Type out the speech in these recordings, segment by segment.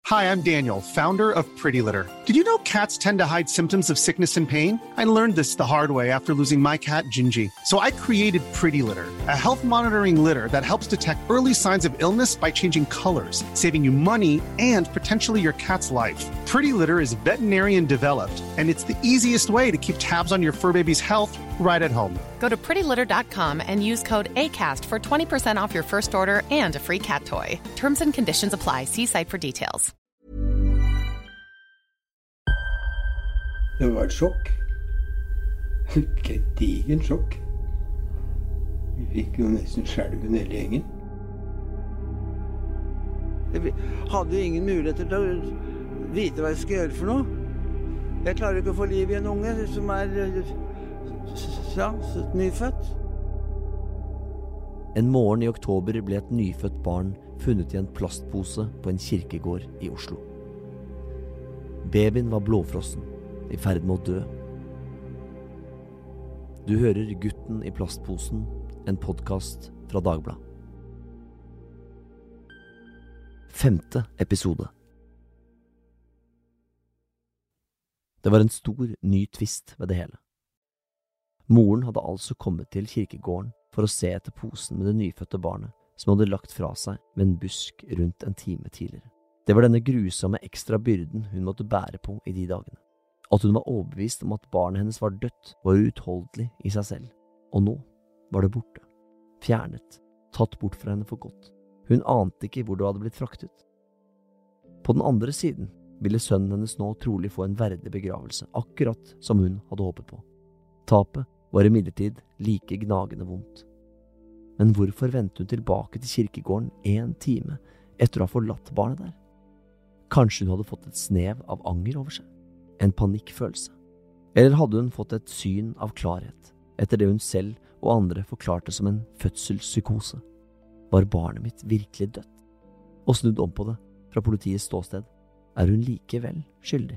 Hi, I'm Daniel, founder of Pretty Litter. Did you know cats tend to hide symptoms of sickness and pain? I learned this the hard way after losing my cat, Gingy. So I created Pretty Litter, a health monitoring litter that helps detect early signs of illness by changing colors, saving you money and potentially your cat's life. Pretty Litter is veterinarian developed, and it's the easiest way to keep tabs on your fur baby's health right at home. Go to prettylitter.com and use code ACAST for 20% off your first order and a free cat toy. Terms and conditions apply. See site for details. Det var et sjokk. Et digent sjokk. Vi fikk jo nesten skjelven hele gjengen. Jeg hadde jo ingen muligheter til å vite hva jeg skulle gjøre for noe. Jeg klarer ikke å få liv i en unge som nyfødt. En morgen i oktober ble et nyfødt barn funnet i en plastpose på en kirkegård i Oslo. Babyen var blåfrossen, i ferd med å dø. Du hører Gutten i plastposen, en podcast fra Dagbladet. 5. episode. Det var en stor, ny tvist ved det hele. Moren hadde altså kommet til kirkegården for å se etter posen med det nyfødte barnet som hadde lagt fra seg ved en busk rundt en time tidligere. Det var denne grusomme ekstra byrden hun måtte bære på i de dagene. At hun var overbevist om at barnet hennes var dødt, var uutholdelig i seg selv. Og nå var det borte. Fjernet. Tatt bort fra henne for godt. Hun ante ikke hvor det hadde blitt fraktet. På den andre siden ville sønnen hennes nå trolig få en verdig begravelse, akkurat som hun hadde håpet på. Tapet var imidlertid like gnagende vondt. Men hvorfor vendte hun tilbake til kirkegården 1 time etter å ha forlatt barnet der? Kanskje hun hadde fått et snev av anger over seg? En panikkfølelse? Eller hadde hun fått et syn av klarhet, etter det hun selv og andre forklarte som en fødselspsykose? Var barnet mitt virkelig dødt? Og snudd om på det, fra politiets ståsted, er hun likevel skyldig.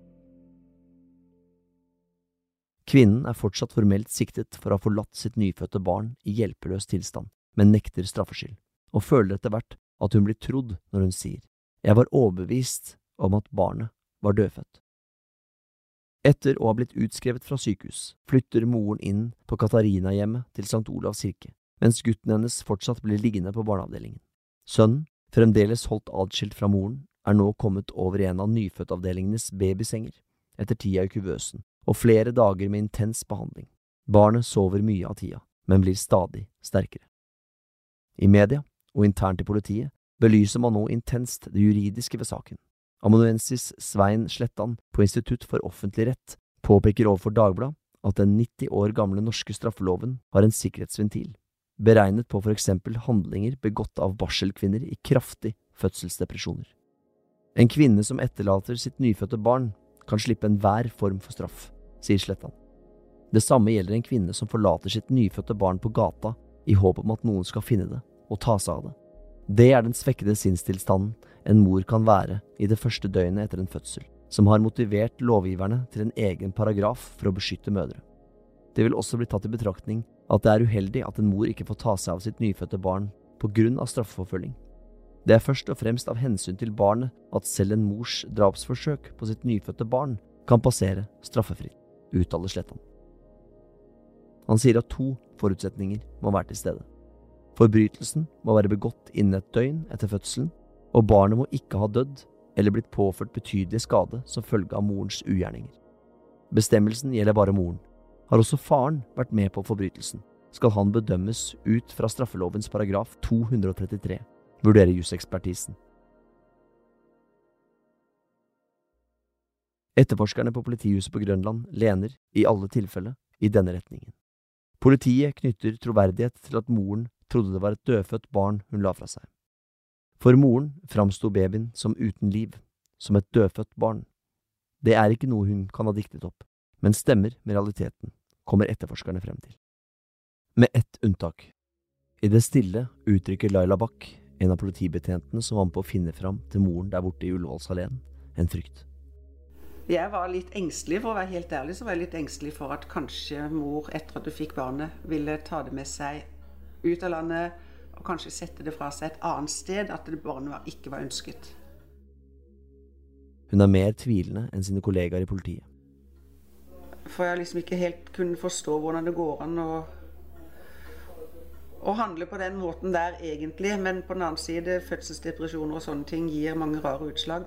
Kvinnen er fortsatt formelt siktet for å ha forlatt sitt nyfødte barn i hjelpeløs tilstand, men nekter straffskyld, og føler etter hvert at hun blir trodd når hun sier: «Jeg var overbevist om at barnet var dødfødt». Etter å ha blitt utskrevet fra sykehus, flytter moren inn på Katarina-hjemmet til St. Olavs kirke, mens gutten hennes fortsatt blir liggende på barneavdelingen. Sønnen, fremdeles holdt adskilt fra moren, er nå kommet over i en av nyfødtavdelingenes babysenger, etter tida i kuvøsen, og flere dager med intens behandling. Barnet sover mye av tida, men blir stadig sterkere. I media, og internt i politiet, belyser man nå intenst det juridiske ved saken. Amanuensis Svein Slettan på Institutt for offentlig rett påpeker overfor Dagbladet at den 90 år gamle norske straffeloven har en sikkerhetsventil, beregnet på for eksempel handlinger begått av barselkvinner i kraftig fødselsdepresjoner. En kvinne som etterlater sitt nyfødte barn kan slippe enhver form for straff, sier Slettan. Det samme gjelder en kvinne som forlater sitt nyfødte barn på gata i håp om at noen skal finne det og ta seg av det. Det er den svekkede sinnstilstanden en mor kan være i det første døgnet etter en fødsel, som har motivert lovgiverne til en egen paragraf for å beskytte mødre. Det vil også bli tatt i betraktning at det er uheldig at en mor ikke får ta seg av sitt nyfødte barn på grunn av straffeforfølging. Det er først og fremst av hensyn til barnet at selv en mors drapsforsøk på sitt nyfødte barn kan passere straffefritt, uttaler Slettan. Han sier at 2 forutsetninger må være til stede. Forbrytelsen må være begått innen et døgn etter fødselen, og barnet må ikke ha dødd eller blitt påført betydelig skade som følge av morens ugjerninger. Bestemmelsen gjelder bare moren. Har også faren vært med på forbrytelsen, skal han bedømmes ut fra straffelovens paragraf 233, vurderer jusekspertisen. Etterforskerne på politihuset på Grønland lener, i alle tilfelle, i denne retningen. Politiet knytter troverdighet til at moren trodde det var et dødfødt barn hun la fra seg. For moren framsto babyen som uten liv, som et dødfødt barn. Det er ikke noe hun kan ha diktet opp, men stemmer med realiteten, kommer etterforskerne frem til. Med ett unntak. I det stille uttrykker Laila Bach, en av politibetjentene som var med på å finne fram til moren der borte i Ullevålsalleen, en frykt. Jeg var litt engstelig, for å være helt ærlig, så var jeg litt engstelig for at kanskje mor, etter at du fikk barnet, ville ta det med seg ut av landet, og kanskje sette det fra seg et annet sted, at det barnet ikke var ønsket. Hun mer tvilende enn sine kollegaer i politiet. For jeg liksom ikke helt kunne forstå hvordan det går an å handle på den måten der egentlig, men på den annen side fødselsdepresjoner og sånne ting gir mange rare utslag.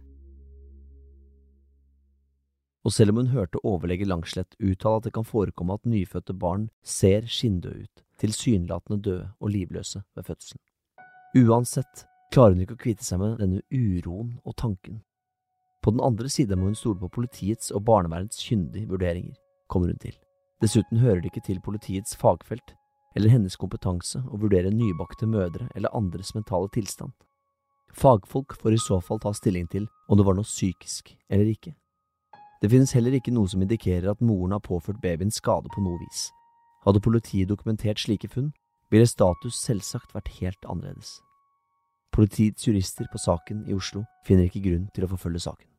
Og selv om hun hørte overlege Langslett uttale at det kan forekomme at nyfødte barn ser skinndøde ut, tilsynelatende døde og livløse ved fødselen. Uansett klarer hun ikke å kvitte seg med denne uroen og tanken. På den andre siden må hun stole på politiets og barnevernets kyndige vurderinger, kommer hun til. Dessuten hører det ikke til politiets fagfelt eller hennes kompetanse å vurdere nybakte mødre eller andres mentale tilstand. Fagfolk får i så fall ta stilling til om det var noe psykisk eller ikke. Det finnes heller ikke noe som indikerer at moren har påført babyen skade på noe vis. Hadde politiet dokumentert slike funn, ville status selvsagt vært helt annerledes. Politiets jurister på saken i Oslo finner ikke grunn til å forfølge saken.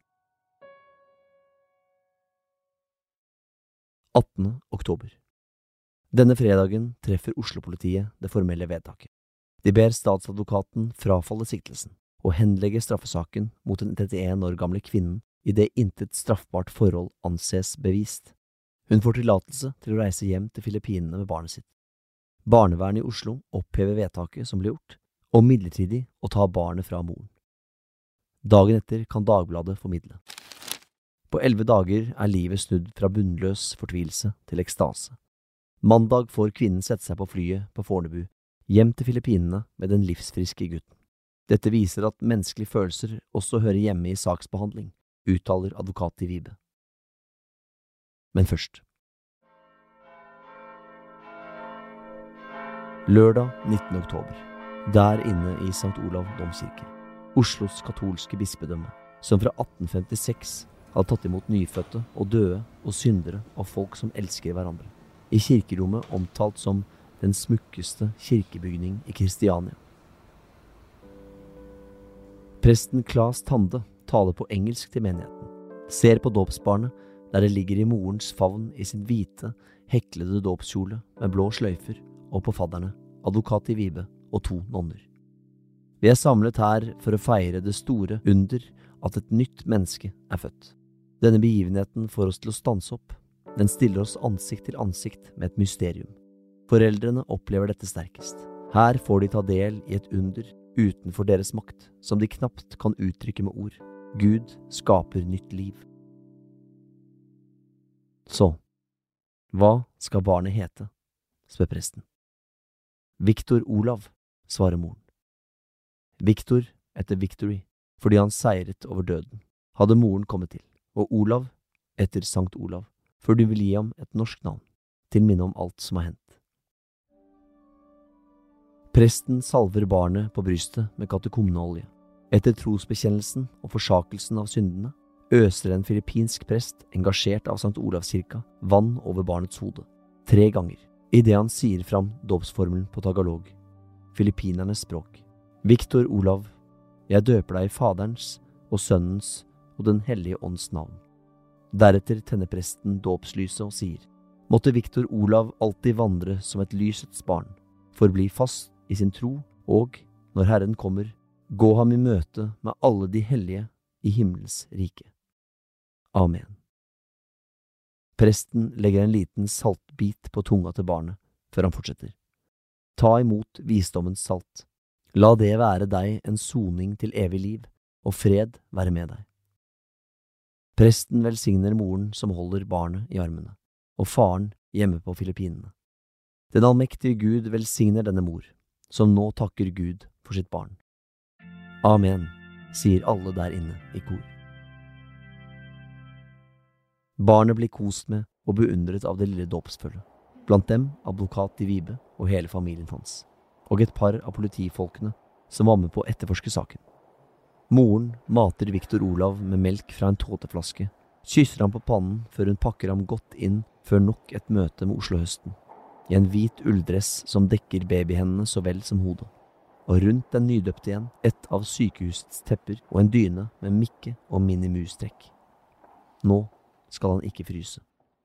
18. oktober. Denne fredagen treffer Oslo-politiet det formelle vedtaket. De ber statsadvokaten frafalle siktelsen og henlegge straffesaken mot den 31 år gamle kvinnen i det intet straffbart forhold anses bevist. Hun får tillatelse til å reise hjem til Filippinene med barnet sitt. Barnevernet i Oslo opphever vedtaket som ble gjort, og midlertidig å ta barnet fra moren. Dagen etter kan Dagbladet formidle. På 11 dager livet snudd fra bunnløs fortvilelse til ekstase. Mandag får kvinnen sette seg på flyet på Fornebu, hjem til Filippinene med den livsfriske gutten. Dette viser at menneskelige følelser også hører hjemme i saksbehandling, uttaler advokat i Vibe. Men først. Lørdag 19. oktober. Der inne i St. Olav domkirke, Oslos katolske bispedømme, som fra 1856 hadde tatt imot nyfødte og døde og syndere og folk som elsker hverandre. I kirkerommet omtalt som den smukkeste kirkebygning i Kristiania. Presten Claes Tande taler på engelsk til menigheten, ser på dåpsbarnet der det ligger i morens favn i sin hvite, heklede dåpskjole med blå sløyfer, og på fadderne, advokat i Vibe og 2 nonner. Vi samlet her for å feire det store under at et nytt menneske født. Denne begivenheten får oss til å stanse opp. Den stiller oss ansikt til ansikt med et mysterium. Foreldrene opplever dette sterkest. Her får de ta del i et under utenfor deres makt, som de knapt kan uttrykke med ord. Gud skaper nytt liv. Så, hva skal barnet hete? Spør presten. Victor Olav, svarer moren. Victor etter Victory, fordi han seiret over døden, hadde moren kommet til, og Olav etter Sankt Olav, før du vil gi ham et norsk navn, til minne om alt som har hendt. Presten salver barnet på brystet med katakomneolje. Etter trosbekjennelsen og forsakelsen av syndene, øser en filippinsk prest, engasjert av St. Olavskirka, vann over barnets hode, 3 ganger, i det han sier fram dåpsformelen på tagalog, filippinernes språk. Victor Olav, jeg døper deg i Faderens og Sønnens og Den hellige ånds navn. Deretter tenner presten dåpslyset og sier, måtte Victor Olav alltid vandre som et lysets barn, forbli fast i sin tro, og, når Herren kommer, gå ham i møte med alle de hellige i himmels rike. Amen. Presten legger en liten saltbit på tunga til barnet, før han fortsetter. Ta imot visdommens salt. La det være deg en soning til evig liv, og fred være med deg. Presten velsigner moren som holder barnet i armene, og faren hjemme på Filippinene. Den allmektige Gud velsigner denne mor, som nå takker Gud for sitt barn. Amen, sier alle der inne i kor. Barnet blir kost med og beundret av det lille dåpsfølget, blant dem advokat i Vibe og hele familien hans, og et par av politifolkene som var med på å etterforske saken. Moren mater Victor Olav med melk fra en tåteflaske, kysser ham på pannen før hun pakker ham godt inn før nok et møte med Oslo-høsten, i en hvit ulldress som dekker babyhendene så vel som hodet, og rundt den nydøpte igjen et av sykehusets tepper og en dyne med Mikke og Minnie Mouse-trekk. Nå skal han ikke fryse.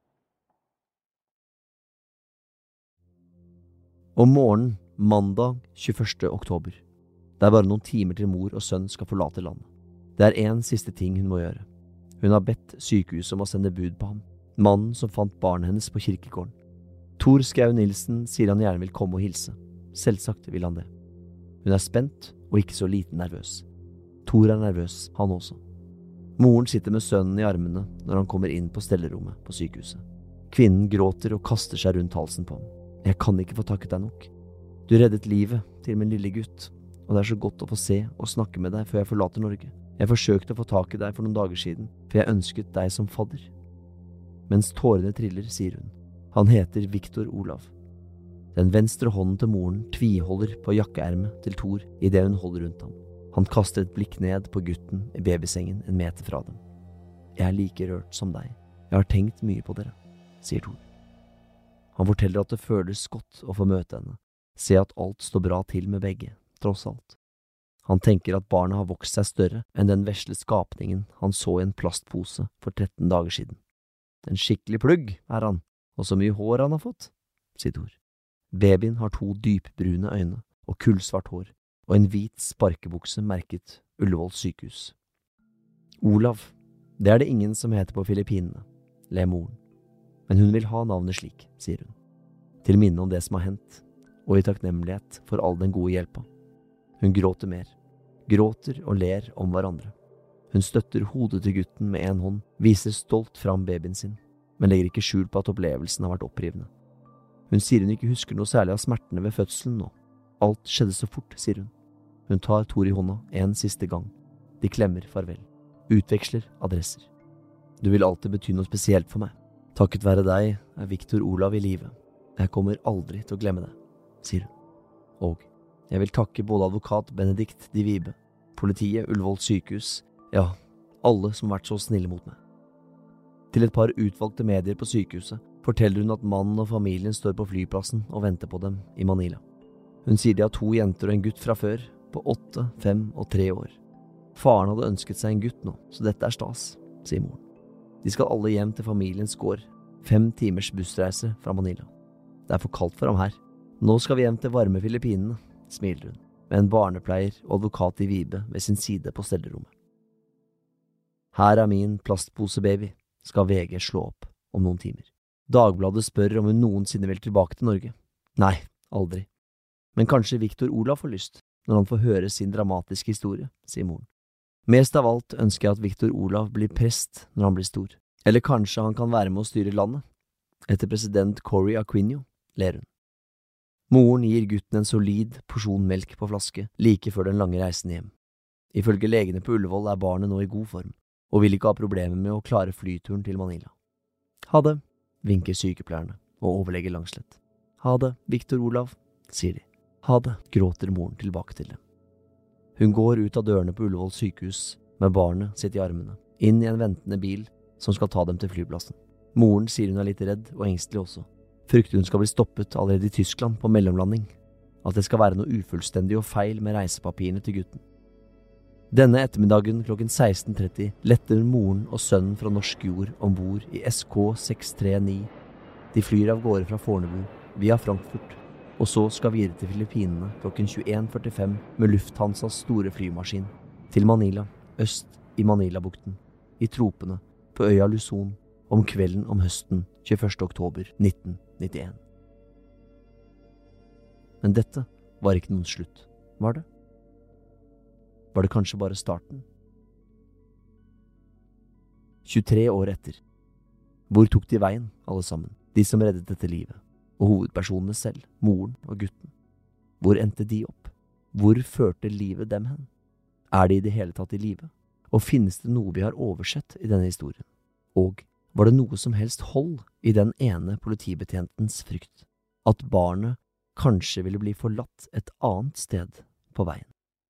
Om morgenen, mandag 21. oktober. Det bare noen timer til mor og sønn skal forlate landet. Det en siste ting hun må gjøre. Hun har bedt sykehuset om å sende bud på ham, mannen som fant barnet hennes på kirkegården. Tor Skau Nilsen sier han gjerne vil komme og hilse. Selvsagt vil han det. Hun spent og ikke så lite nervøs. Tor nervøs, han også. Moren sitter med sønnen i armene når han kommer inn på stellerommet på sykehuset. Kvinnen gråter og kaster seg rundt halsen på ham. Jeg kan ikke få takket deg nok. Du reddet livet til min lille gutt, og det så godt å få se og snakke med deg før jeg forlater Norge. Jeg forsøkte å få tak i deg for noen dager siden, for jeg ønsket deg som fadder. Mens tårene triller, sier hun. Han heter Viktor Olav. Den venstre hånden til moren tviholder på jakkeermet til Tor i det hun holder rundt ham. Han kaster et blikk ned på gutten i babysengen en meter fra dem. Jeg like rørt som deg. Jeg har tenkt mye på dere, sier Tor. Han forteller at det føles godt å få møte henne, se at alt står bra til med begge, tross alt. Han tenker at barnet har vokst seg større enn den vesle skapningen han så i en plastpose for 13 dager siden. En skikkelig plugg han, og så mye hår han har fått, sier Tor. Babyen har 2 dypbrune øyne og kullsvart hår, og en hvit sparkebukse merket Ullevål sykehus. Olav, det det ingen som heter på Filippinene, ler moren. Men hun vil ha navnet slik, sier hun. Til minne om det som har hendt, og i takknemlighet for all den gode hjelpa. Hun gråter mer, gråter og ler om hverandre. Hun støtter hodet til gutten med en hånd, viser stolt fram babyen sin, men legger ikke skjul på at opplevelsen har vært opprivende. Hun sier hun ikke husker noe særlig av smertene ved fødselen nå. Alt skjedde så fort, sier hun. Hun tar Tor i hånda en siste gang. De klemmer farvel. Utveksler adresser. Du vil alltid bety noe spesielt for meg. Takket være deg Viktor Olav i live. Jeg kommer aldri til å glemme det, sier hun. Og jeg vil takke både advokat Benedikt de Vibe, politiet, Ullevål sykehus, ja, alle som har vært så snille mot meg. Til et par utvalgte medier på sykehuset forteller hun at mannen og familien står på flyplassen og venter på dem i Manila. Hun sier de har 2 jenter og en gutt fra før, på 8, 5 og 3 år. Faren hadde ønsket seg en gutt nå, så dette stas, sier moren. De skal alle hjem til familiens gård, 5 timers bussreise fra Manila. Det for kaldt for ham her. Nå skal vi hjem til varme Filippinene, smiler hun, med en barnepleier og advokat i Vibe ved sin side på stellerommet. Her min plastposebaby, skal VG slå opp om noen timer. Dagbladet spør om hun noensinne vil tilbake til Norge. Nei, aldri. Men kanskje Viktor Olav får lyst, når han får høre sin dramatiske historie, sier moren. Mest av alt ønsker jeg at Viktor Olav blir prest når han blir stor. Eller kanskje han kan være med å styre landet. Etter president Cory Aquino, ler hun. Moren gir gutten en solid porsjon melk på flaske like før den lange reisen hjem. Ifølge legene på Ullevål barnet nå i god form, og vil ikke ha problemer med å klare flyturen til Manila. Ha det, vinker sykepleierne og overlege Langslett. Ha det, Viktor Olav, sier de. Ha det, gråter moren tilbake til dem. Hun går ut av dørene på Ullevål sykehus med barnet sitt i armene, inn i en ventende bil som skal ta dem til flyplassen. Moren sier hun litt redd og engstelig også. Frykter hun skal bli stoppet allerede i Tyskland på mellomlanding. At det skal være noe ufullstendig og feil med reisepapirene til gutten. Denne ettermiddagen klokken 16:30 letter moren og sønnen fra norsk jord ombord i SK639. De flyr av gårde fra Fornebu via Frankfurt, og så skal videre til Filippinene klokken 21:45 med Lufthansas store flymaskin til Manila, øst i Manilabukten, i tropene på øya Luzon, om kvelden om høsten 21. oktober 1991. Men dette var ikke noen slutt, var det? Var det kanskje bare starten? 23 år etter. Hvor tok de veien, alle sammen, de som reddet dette livet? Og hovedpersonene selv, moren og gutten. Hvor endte de opp? Hvor førte livet dem hen? De i det hele tatt i live? Og finnes det noe vi har oversett i denne historien? Og var det noe som helst hold i den ene politibetjentens frykt? At barnet kanskje ville bli forlatt et annet sted på veien?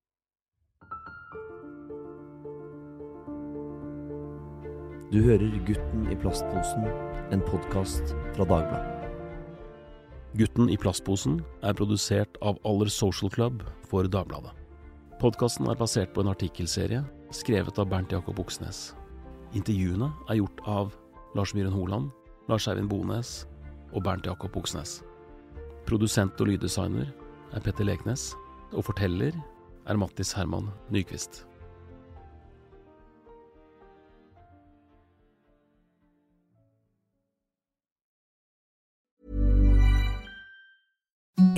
Du hører Gutten i plastposen, en podcast fra Dagbladet. Gutten i plastposen produsert av Aller Social Club for Dagbladet. Podcasten basert på en artikkelserie skrevet av Bernt Jakob Oksnes. Intervjuene gjort av Lars Myhren Holand, Lars Eivind Bones og Bernt Jakob Oksnes. Produsent og lyddesigner Petter Leknes, og forteller Mattis Herman Nyqvist.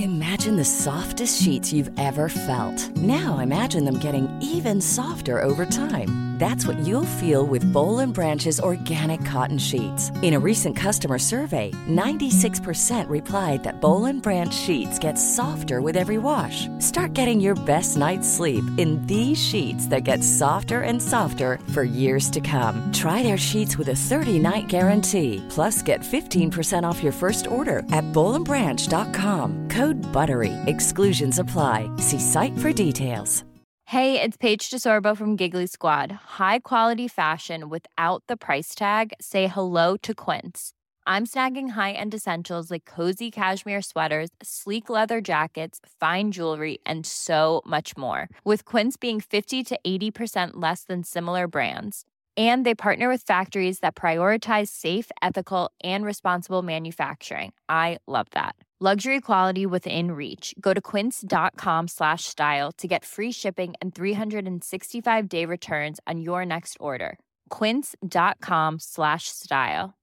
Imagine the softest sheets you've ever felt. Now imagine them getting even softer over time. That's what you'll feel with Boll & Branch's organic cotton sheets. In a recent customer survey, 96% replied that Boll & Branch sheets get softer with every wash. Start getting your best night's sleep in these sheets that get softer and softer for years to come. Try their sheets with a 30-night guarantee. Plus, get 15% off your first order at bollandbranch.com. Code BUTTERY. Exclusions apply. See site for details. Hey, it's Paige DeSorbo from Giggly Squad. High quality fashion without the price tag. Say hello to Quince. I'm snagging high-end essentials like cozy cashmere sweaters, sleek leather jackets, fine jewelry, and so much more. With Quince being 50 to 80% less than similar brands. And they partner with factories that prioritize safe, ethical, and responsible manufacturing. I love that. Luxury quality within reach. Go to quince.com/style to get free shipping and 365-day returns on your next order. Quince.com/style.